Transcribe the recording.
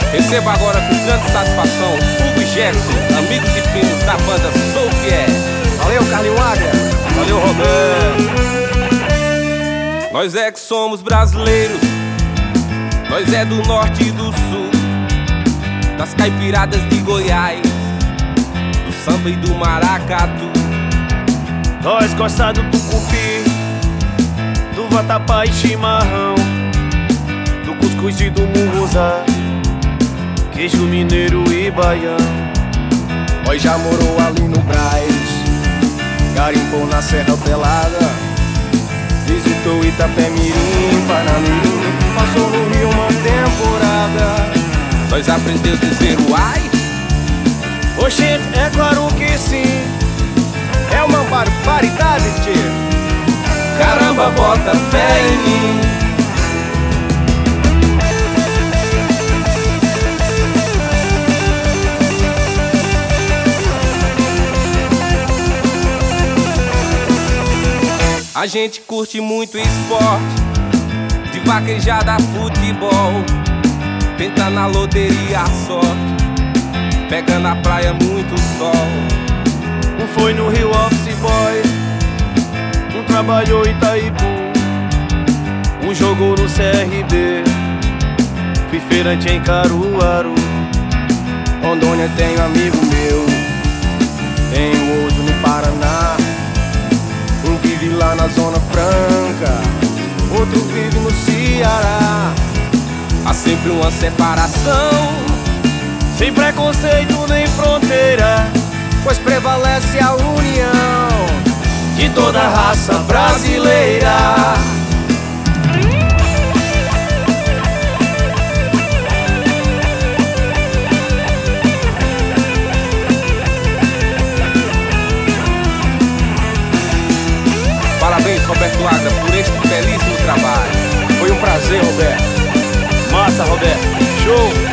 Receba agora com grande satisfação Hugo e Gerson, amigos e primos da banda Sou Fiel. Valeu, Carlinho Águia. Valeu, Roberto. Nós é que somos brasileiros, nós é do norte e do sul, das caipiradas de Goiás, do samba e do maracatu. Nós gosta do tucupi, do vatapá e chimarrão, do cuscuz e do munguzá, queijo mineiro e baião. Nós já morou ali no Brás, garimpou na Serra Pelada, visitou Itapemirim, Panamirim, passou no Rio uma temporada. Nós aprendeu a dizer uai? Oxente, é claro que sim, é uma barbaridade, tchê. Caramba, bota fé em mim. A gente curte muito esporte, de vaquejada a futebol, tenta na loteria a sorte, pega na praia muito sol. Um foi no Rio Office Boy, um trabalhou em Itaipu, um jogou no CRB, fui feirante em Caruaru. Rondônia tem um amigo meu, tem outro no Paraná, um vive lá na Zona Franca, outro vive no Ceará. Há sempre uma separação, sem preconceito nem fronteira, pois prevalece a união de toda a raça brasileira. Parabéns, Roberto Águia, por este belíssimo trabalho. Foi um prazer, Roberto. Massa, Roberto. Show!